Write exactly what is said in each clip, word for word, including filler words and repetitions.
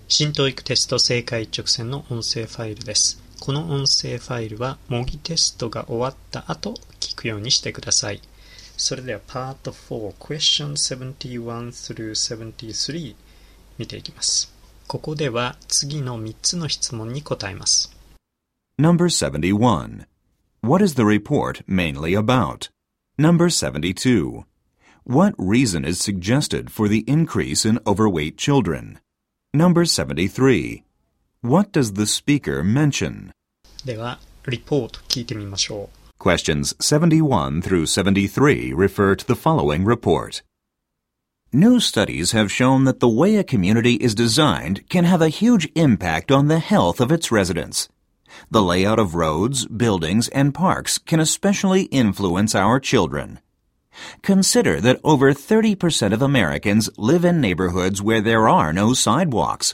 新 トーイック テスト正解一直線の音声ファイルです。この音声ファイルは模擬テストが終わった後聞くようにしてください。それではパートフォー Question セブンティーワン through セブンティースリー 見ていきます。ここでは次のみっつの質問に答えます。 Number seventy-one. What is the report mainly about? Number seventy-two. What reason is suggested for the increase in overweight children? Number seventy-three. What does the speaker mention? では、リポート聞いてみましょう。 Questions seventy-one through seventy-three refer to the following report. New studies have shown that the way a community is designed can have a huge impact on the health of its residents. The layout of roads, buildings, and parks can especially influence our children. Consider that over thirty percent of Americans live in neighborhoods where there are no sidewalks.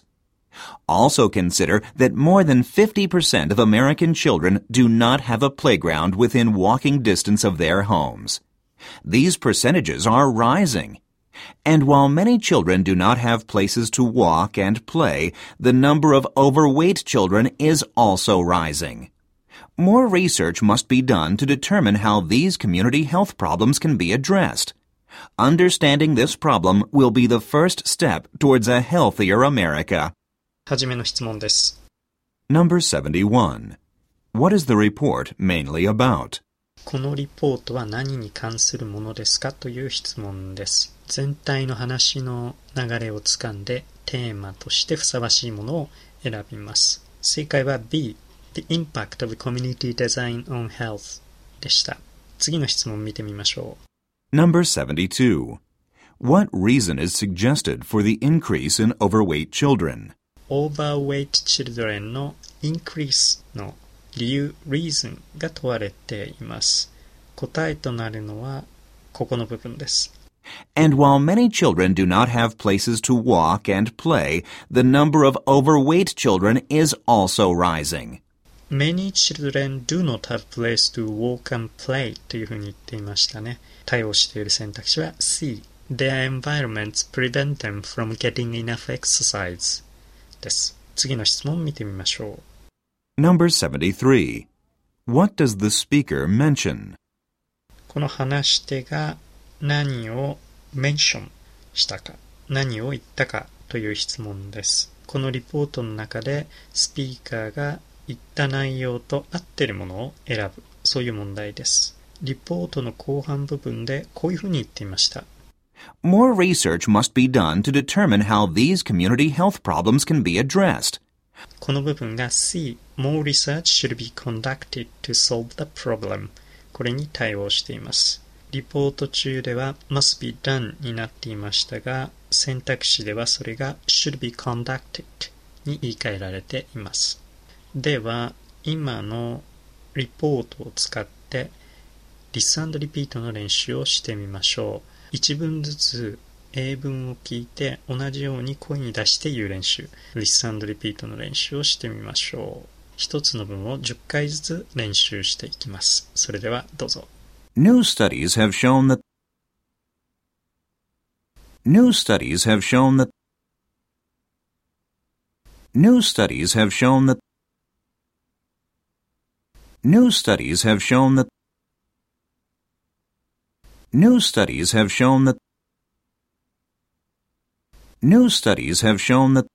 Also consider that more than fifty percent of American children do not have a playground within walking distance of their homes. These percentages are rising. And while many children do not have places to walk and play, the number of overweight children is also rising. More research must be done to determine how these community health problems can be addressed. Understanding this problem will be the first step towards a healthier America. はじめの質問です。 Number seventy-one. What is the report mainly about? このリポートは何に関するものですかという質問です。全体の話の流れをつかんでテーマとしてふさわしいものを選びます。正解は B.The impact of community design on health でした。次の質問を見てみましょう。Number seventy-two. What reason is suggested for the increase in overweight children? Overweight children の increase の理由 reason が問われています。答えとなるのはここの部分です。 And while many children do not have places to walk and play, the number of overweight children is also rising.Many children do not have place to walk and play というふうに言っていましたね。対応している選択肢は C. Their environments prevent them from getting enough exercise です。次の質問を見てみましょう。Number seventy-three. What does the speaker mention? この話し手が何を mention したか、何を言ったかという質問です。このリポートの中でスピーカーが言った内容と合っているものを選ぶ、そういう問題です。リポートの後半部分でこういうふうに言っていました。 More research must be done to determine how these community health problems can be addressed. この部分が C. More research should be conducted to solve the problem. これに対応しています。リポート中では must be done になっていましたが、選択肢ではそれが should be conducted に言い換えられています。では、今のリポートを使ってリス&リピートの練習をしてみましょう。一文ずつ英文を聞いて同じように声に出して言う練習、リス&リピートの練習をしてみましょう。一つの文をじゅっかいずつ練習していきます。それではどうぞ。 New studies have shown that New studies have shown that New studies have shown that New studies have shown that New studies have shown that New studies have shown that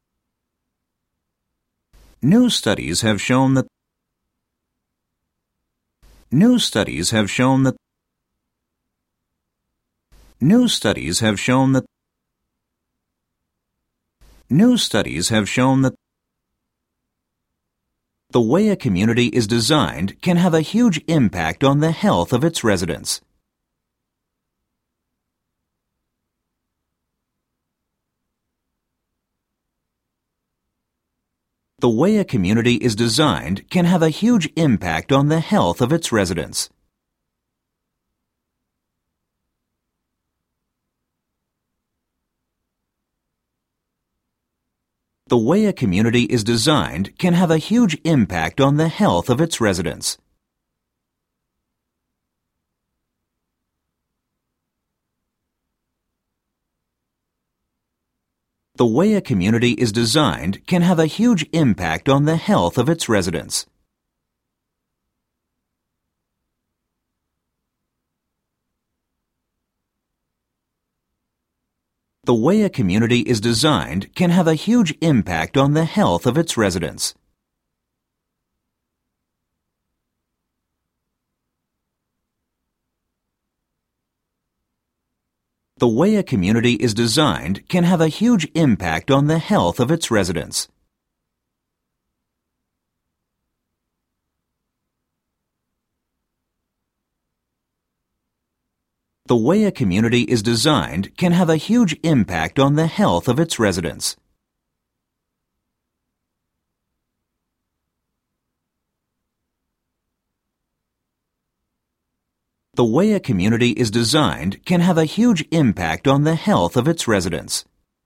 New studies have shown that New studies have shown that New studies have shown that New studies have shown that the way a community is designed can have a huge impact on the health of its residents. The way a community is designed can have a huge impact on the health of its residents. The way a community is designed can have a huge impact on the health of its residents. The way a community is designed can have a huge impact on the health of its residents. The way a community is designed can have a huge impact on the health of its residents. The way a community is designed can have a huge impact on the health of its residents. The way a community is designed can have a huge impact on the health of its residents. The way a community is designed can have a huge impact on the health of its residents.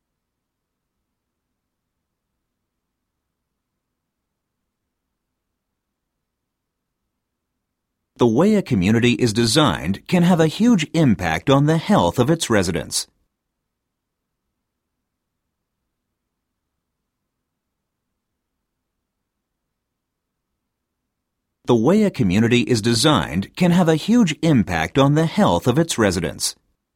The way a community is designed can have a huge impact on the health of its residents. The way a community is designed can have a huge impact on the health of its residents.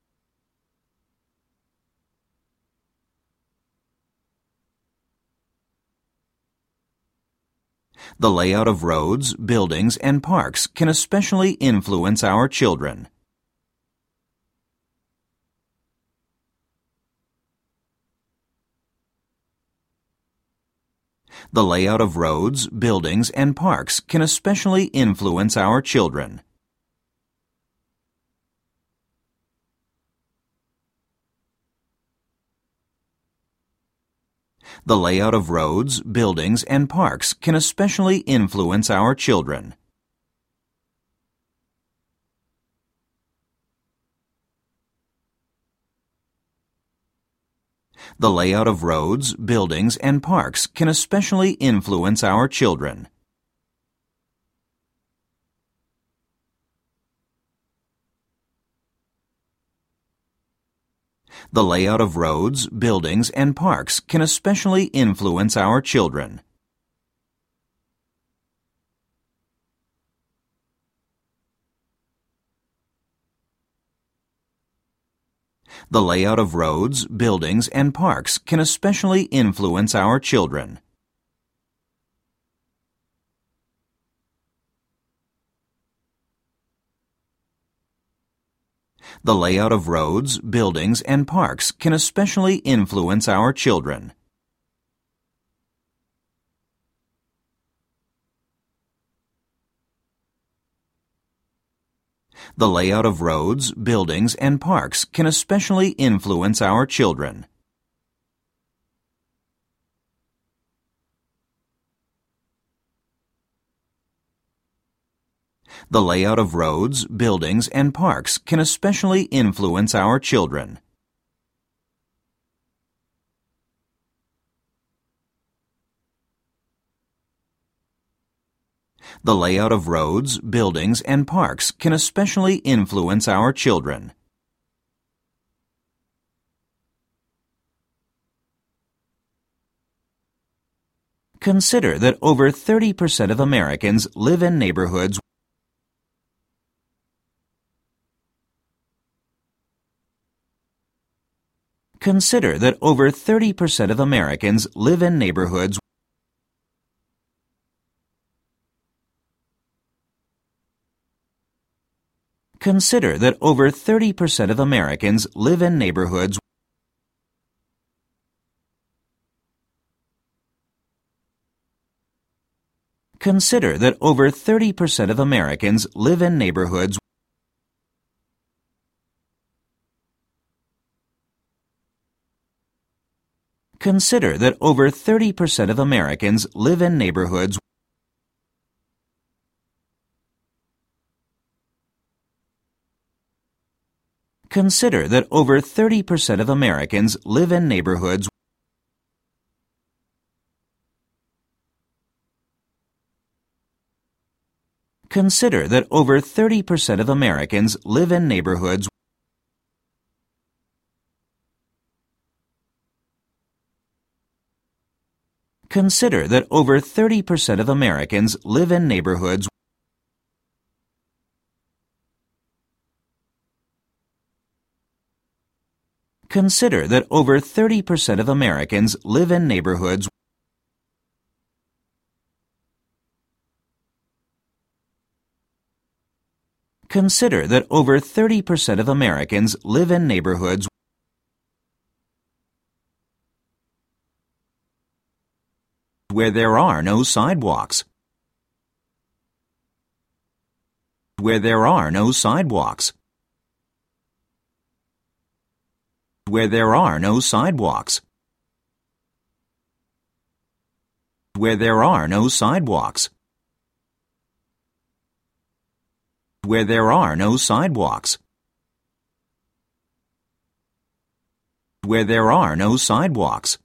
The layout of roads, buildings, and parks can especially influence our children. The layout of roads, buildings, and parks can especially influence our children. The layout of roads, buildings, and parks can especially influence our children. The layout of roads, buildings, and parks can especially influence our children. The layout of roads, buildings, and parks can especially influence our children. The layout of roads, buildings, and parks can especially influence our children. The layout of roads, buildings, and parks can especially influence our children. The layout of roads, buildings, and parks can especially influence our children. The layout of roads, buildings, and parks can especially influence our children. The layout of roads, buildings, and parks can especially influence our children. Consider that over thirty percent of Americans live in neighborhoods Consider that over thirty percent of Americans live in neighborhoods Consider that over thirty percent of Americans live in neighborhoods Consider that over thirty percent of Americans live in neighborhoods Consider that over thirty percent of Americans live in neighborhoods Consider that over thirty percent of Americans live in neighborhoods Consider that over thirty percent of Americans live in neighborhoods Consider that over thirty percent of Americans live in neighborhoods Consider that over thirty percent of Americans live in neighborhoods Consider that over thirty percent of Americans live in neighborhoods where there are no sidewalks. Where there are no sidewalks. Where there are no sidewalks. Where there are no sidewalks. Where there are no sidewalks. Where there are no sidewalks.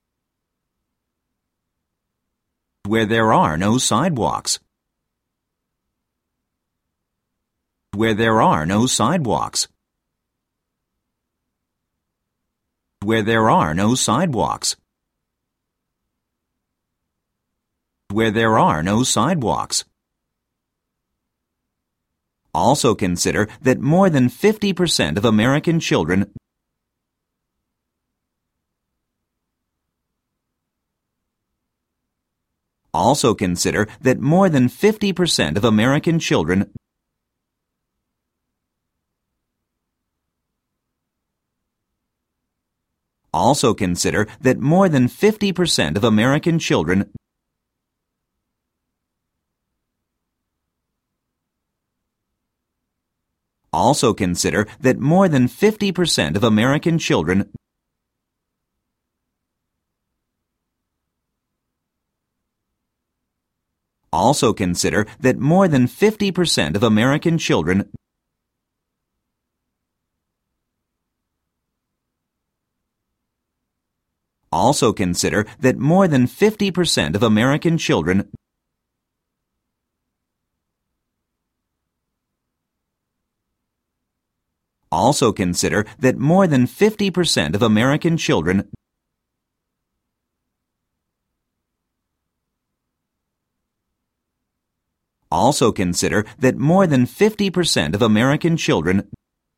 Where there are no sidewalks. Where there are no sidewalks. Where there are no sidewalks. Where there are no sidewalks. Also consider that more than fifty percent of American children Also consider that more than fifty percent of American children Also consider that more than fifty percent of American children Also consider that more than fifty percent of American children Also consider that more than fifty percent of American children Also consider that more than fifty percent of American children Also consider that more than fifty percent of American children Also consider that more than fifty percent of American children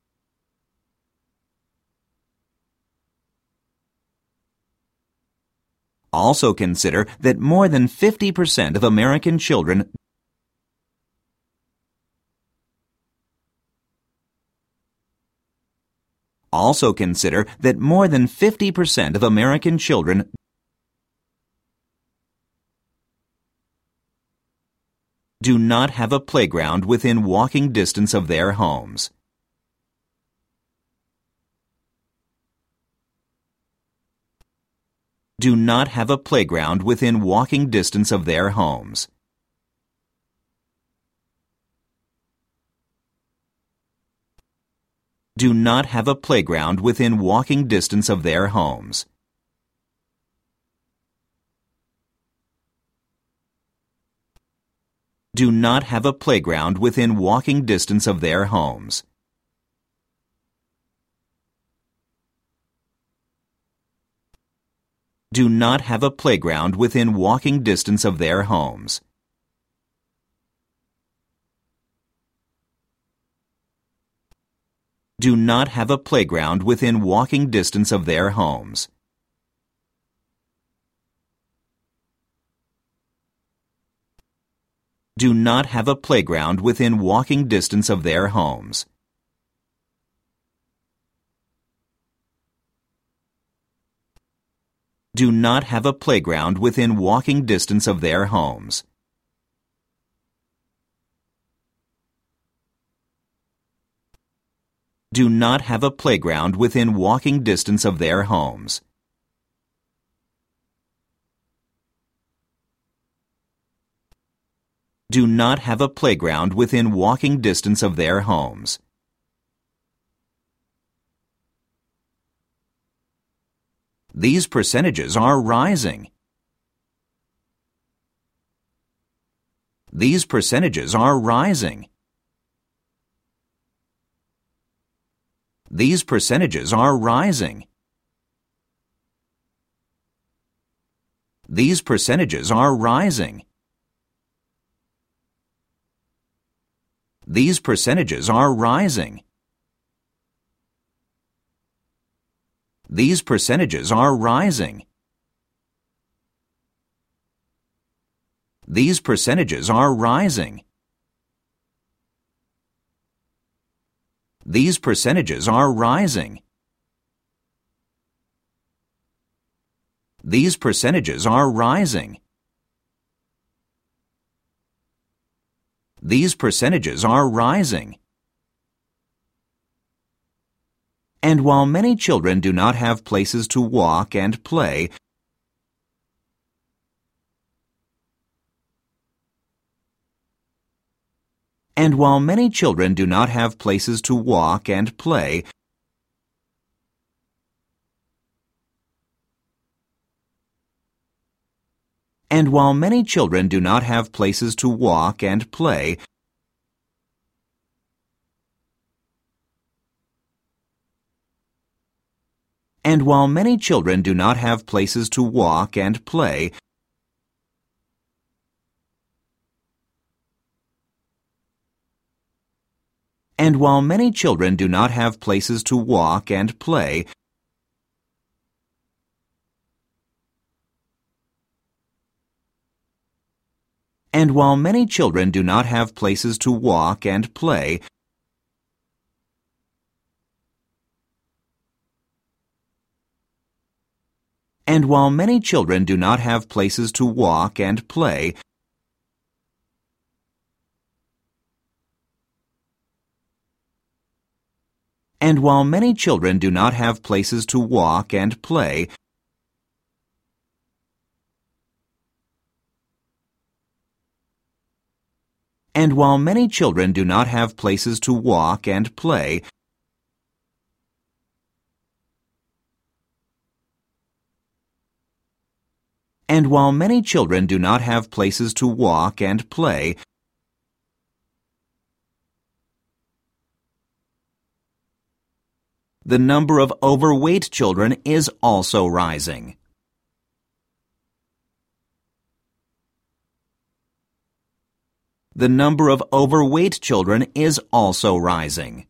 Also consider that more than fifty percent of American children Also consider that more than fifty percent of American children do not have a playground within walking distance of their homes. Do not have a playground within walking distance of their homes. Do not have a playground within walking distance of their homes. Do not have a playground within walking distance of their homes. Do not have a playground within walking distance of their homes. Do not have a playground within walking distance of their homes. Do not have a playground within walking distance of their homes. Do not have a playground within walking distance of their homes. Do not have a playground within walking distance of their homes. Do not have a playground within walking distance of their homes. These percentages are rising. These percentages are rising. These percentages are rising. These percentages are rising. These percentages are rising. These percentages are rising. These percentages are rising. These percentages are rising. These percentages are rising. These percentages are rising. And while many children do not have places to walk and play, and while many children do not have places to walk and play, and while many children do not have places to walk and play, and while many children do not have places to walk and play, and while many children do not have places to walk and play, and while many children do not have places to walk and play, and while many children do not have places to walk and play, and while many children do not have places to walk and play, and while many children do not have places to walk and play, and while many children do not have places to walk and play, the number of overweight children is also rising. The number of overweight children is also rising.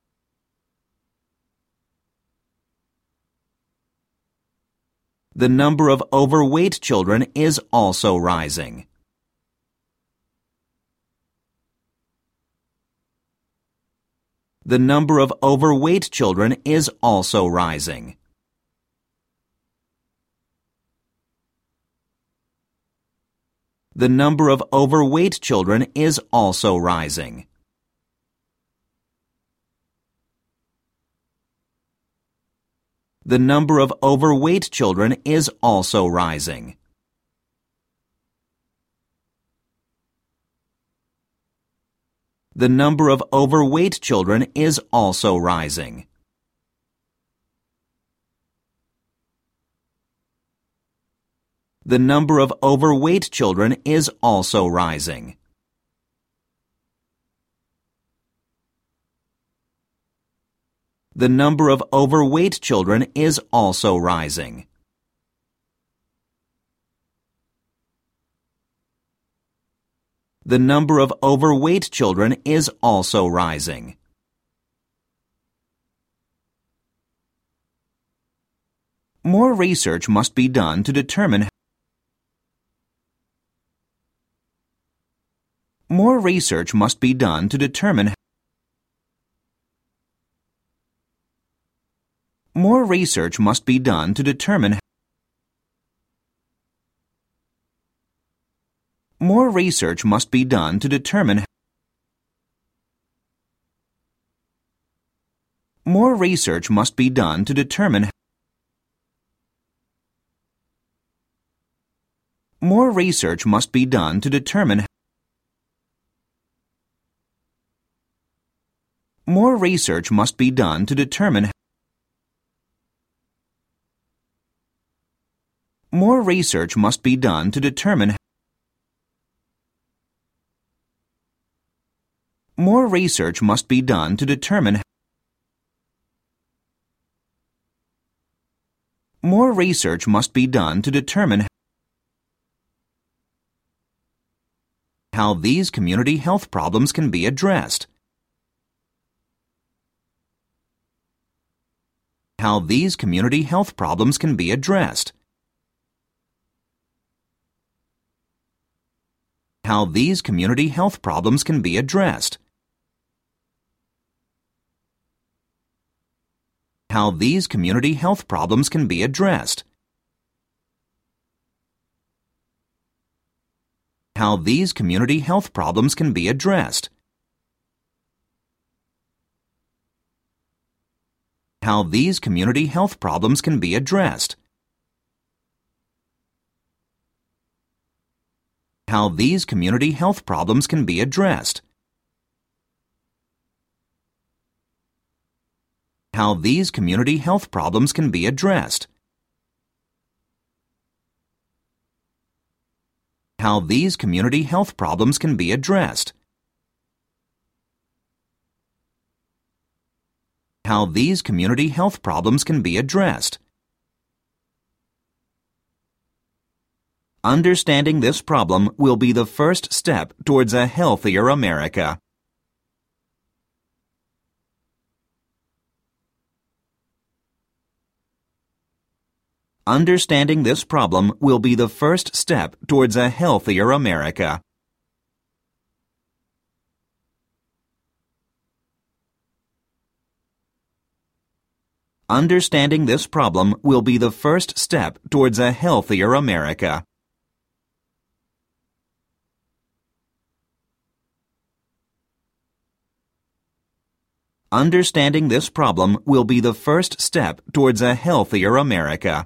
The number of overweight children is also rising. The number of overweight children is also rising. The number of overweight children is also rising. The number of overweight children is also rising. The number of overweight children is also rising. The number of overweight children is also rising. The number of overweight children is also rising. The number of overweight children is also rising. More research must be done to determine More research must be done to determine More research must be done to determine More research must be done to determine More research must be done to determine More research must be done to determine More research must be done to determine More research must be done to determine More research must be done to determine More research must be done to determine How these community health problems can be addressed. How these community health problems can be addressed. How these community health problems can be addressed. How these community health problems can be addressed. How these community health problems can be addressed. How these community health problems can be addressed. How these community health problems can be addressed. How these community health problems can be addressed. How these community health problems can be addressed. How these community health problems can be addressed. Understanding this problem will be the first step towards a healthier America. Understanding this problem will be the first step towards a healthier America. Understanding this problem will be the first step towards a healthier America. Understanding this problem will be the first step towards a healthier America.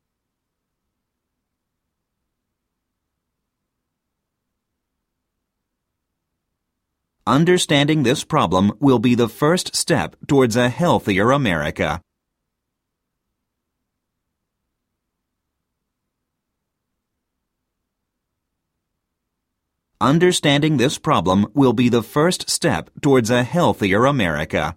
Understanding this problem will be the first step towards a healthier America. Understanding this problem will be the first step towards a healthier America.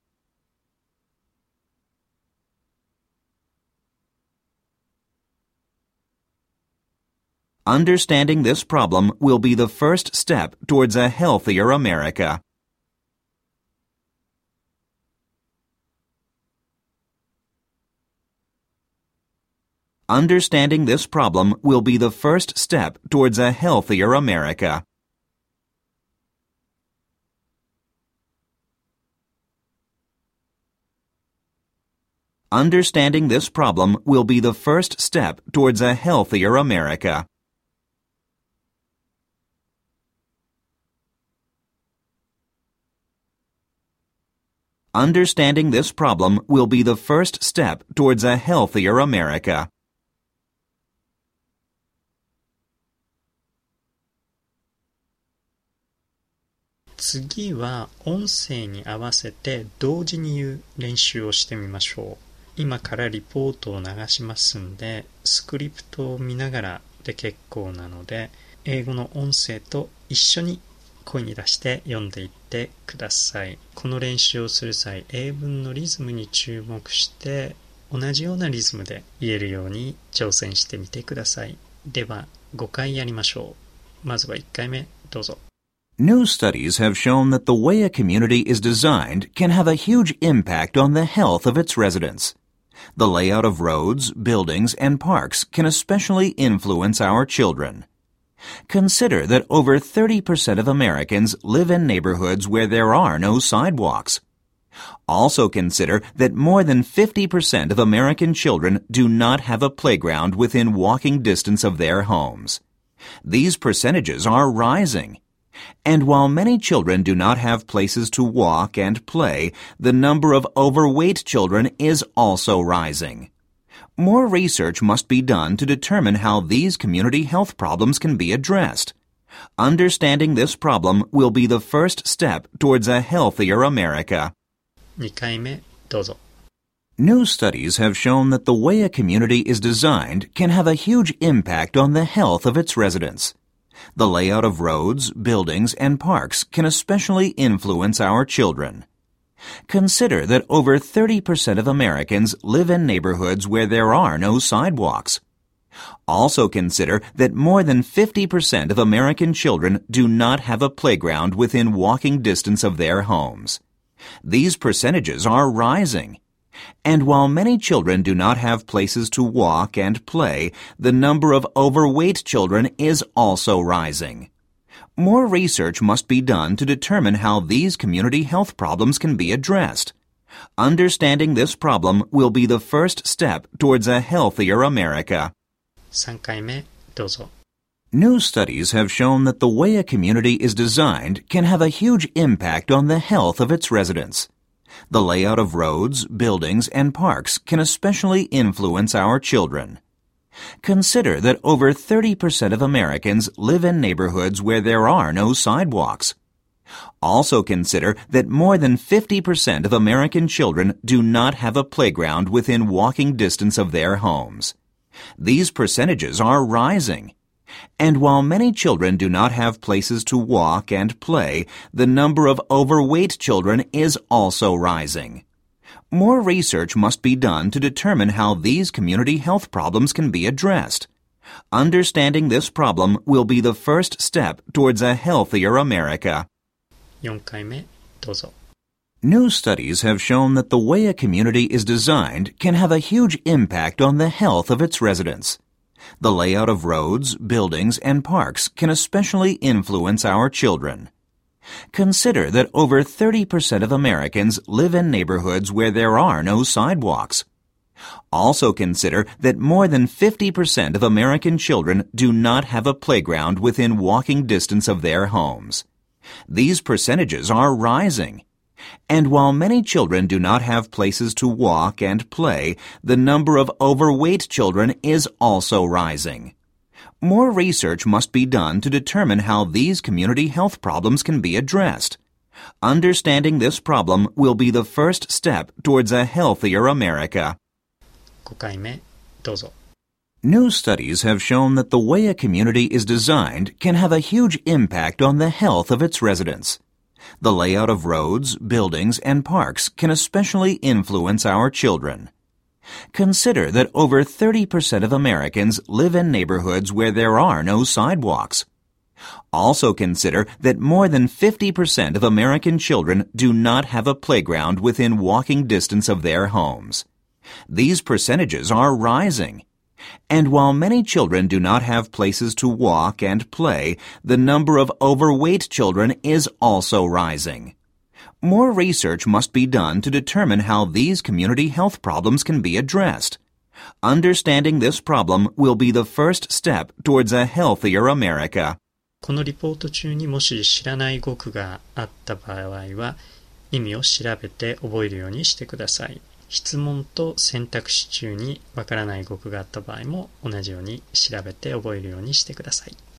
Understanding this problem will be the first step towards a healthier America. Understanding this problem will be the first step towards a healthier America. Understanding this problem will be the first step towards a healthier America. Understanding this problem will be the first step towards a healthier America. 次は音声に合わせて同時に言う練習をしてみましょう。今からリポートを流しますんで、スクリプトを見ながらで結構なので、英語の音声と一緒に声に出して読んでいってください。この練習をする際、英文のリズムに注目して、同じようなリズムで言えるように挑戦してみてください。では、ごかいやりましょう。まずはいっかいめ、どうぞ。 New studies have shown that the way a community is designed can have a huge impact on the health of its residents. The layout of roads, buildings, and parks can especially influence our children. Consider that over thirty percent of Americans live in neighborhoods where there are no sidewalks. Also consider that more than fifty percent of American children do not have a playground within walking distance of their homes. These percentages are rising. And while many children do not have places to walk and play, the number of overweight children is also rising. More research must be done to determine how these community health problems can be addressed. Understanding this problem will be the first step towards a healthier America. にかいめ、どうぞ。 New studies have shown that the way a community is designed can have a huge impact on the health of its residents. The layout of roads, buildings, and parks can especially influence our children. Consider that over thirty percent of Americans live in neighborhoods where there are no sidewalks. Also consider that more than fifty percent of American children do not have a playground within walking distance of their homes. These percentages are rising. And while many children do not have places to walk and play, the number of overweight children is also rising. More research must be done to determine how these community health problems can be addressed. Understanding this problem will be the first step towards a healthier America. さんかいめどうぞ。 New studies have shown that the way a community is designed can have a huge impact on the health of its residents. The layout of roads, buildings, and parks can especially influence our children. Consider that over thirty percent of Americans live in neighborhoods where there are no sidewalks. Also consider that more than fifty percent of American children do not have a playground within walking distance of their homes. These percentages are rising. And while many children do not have places to walk and play, the number of overweight children is also rising. More research must be done to determine how these community health problems can be addressed. Understanding this problem will be the first step towards a healthier America. よんかいめどうぞ。 New studies have shown that the way a community is designed can have a huge impact on the health of its residents. The layout of roads, buildings, and parks can especially influence our children. Consider that over thirty percent of Americans live in neighborhoods where there are no sidewalks. Also consider that more than fifty percent of American children do not have a playground within walking distance of their homes. These percentages are rising. And while many children do not have places to walk and play, the number of overweight children is also rising. More research must be done to determine how these community health problems can be addressed. Understanding this problem will be the first step towards a healthier America. ごかいめどうぞ。 New studies have shown that the way a community is designed can have a huge impact on the health of its residents. The layout of roads, buildings, and parks can especially influence our children. Consider that over thirty percent of Americans live in neighborhoods where there are no sidewalks. Also consider that more than fifty percent of American children do not have a playground within walking distance of their homes. These percentages are rising. And while many children do not have places to walk and play, the number of overweight children is also rising. More research must be done to determine how these community health problems can be addressed. Understanding this problem will be the first step towards a healthier America. このリポート中にもし知らない語句があった場合は、意味を調べて覚えるようにしてください。質問と選択肢中にわからない語句があった場合も同じように調べて覚えるようにしてください。